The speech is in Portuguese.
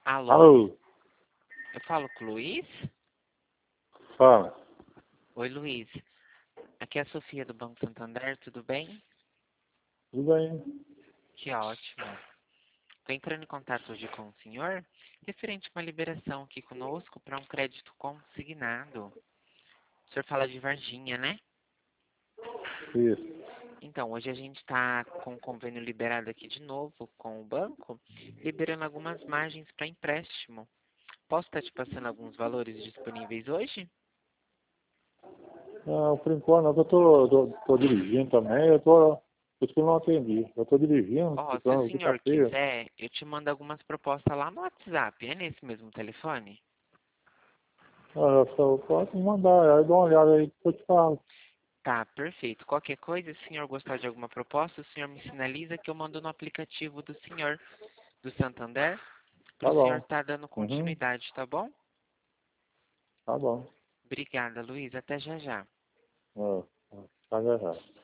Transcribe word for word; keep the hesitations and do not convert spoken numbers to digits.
Alô, Alô, eu falo com o Luiz? fala. Oi, Luiz. Aqui é a Sofia do Banco Santander, tudo bem? Tudo bem? Que ótimo. Estou entrando em contato hoje com o senhor, referente a uma liberação aqui conosco para um crédito consignado. O senhor fala de Varginha, né? Isso. Então, hoje a gente está com o convênio liberado aqui de novo com o banco, liberando algumas margens para empréstimo. Posso estar te passando alguns valores disponíveis hoje? Ah, por enquanto, não, eu tô, tô, tô dirigindo também, eu tô, por isso que eu não atendi. Eu tô dirigindo, Ó, se o ficando aqui tá senhor feio. quiser, eu te mando algumas propostas lá no WhatsApp. É nesse mesmo telefone? Ah, só pode mandar, aí dá uma olhada aí que eu te falo. Tá, perfeito. Qualquer coisa, se o senhor gostar de alguma proposta, o senhor me sinaliza que eu mando no aplicativo do senhor, do Santander, para Tá o senhor bom. estar dando Uhum, continuidade, tá bom? tá bom. Obrigada, Luiz. Até já já. Ah, tá já já.